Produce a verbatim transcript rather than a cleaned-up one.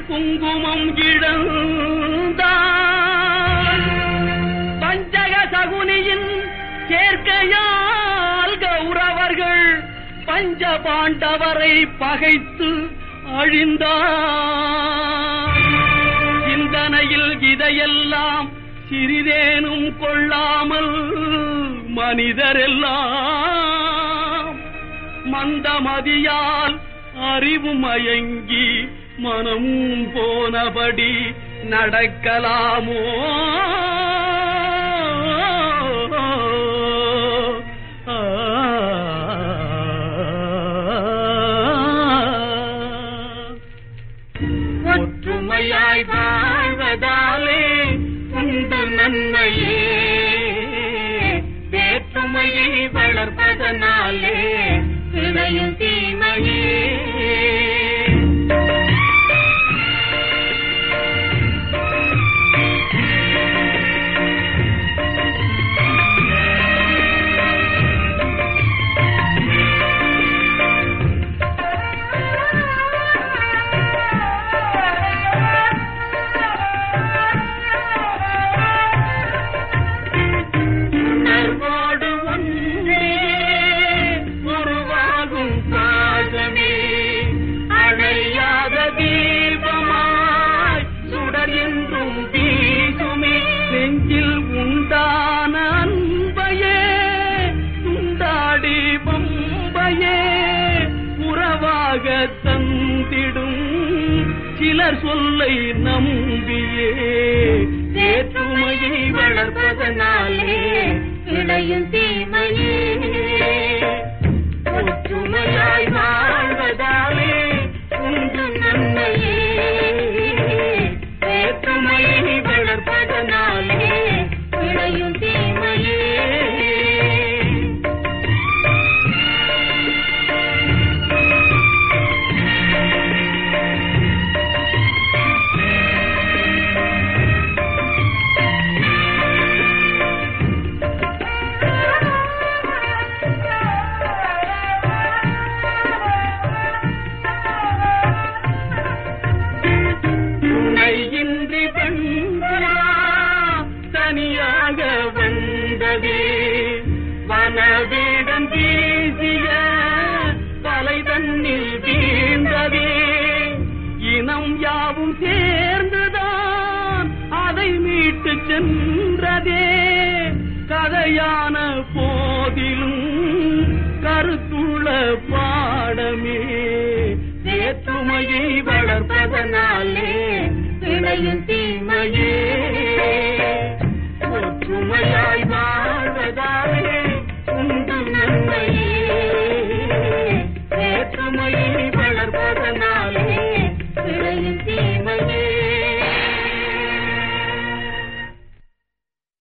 குங்குமம் இழந்தான் பஞ்சக சகுனியின் சேர்க்கையால் கௌரவர்கள் பஞ்ச பாண்டவரை பகைத்து அழிந்தார். சிந்தனையில் இதையெல்லாம் சிறிதேனும் கொள்ளாமல் மனிதரெல்லாம் மந்தமதியால் அறிவு மயங்கி மனமும் போனபடி நடக்கலாமோ? ஒற்றுமையாய் வாழ்வதாலே உண்டு நன்மையே, வேற்றுமையை வளர்ப்பதனாலே விளையும் தீமையே. தந்திடும் சிலர் சொல்லை நம்பியே வேற்றுமையை வளர்ப்பதனாலே விளையும் தீமையே. ஒற்றுமையாய் வாழ்வதாலே உண்டு நன்மையே, வேற்றுமையை வளர்ப்பதனாலே விளையும் தீமையே. தனியாக வந்ததே வனவேடம் வீசிய தலை தன்னில் வீழ்ந்ததே. இனம் யாவும் சேர்ந்துதான் அதை மீட்டு சென்றதே. கதையான போதிலும் கருத்துள்ள பாடமே, வேற்றுமையை வளர்ப்பதனாலே விளையும் தீமையே.